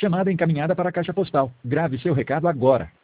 Chamada encaminhada para a caixa postal. Grave seu recado agora.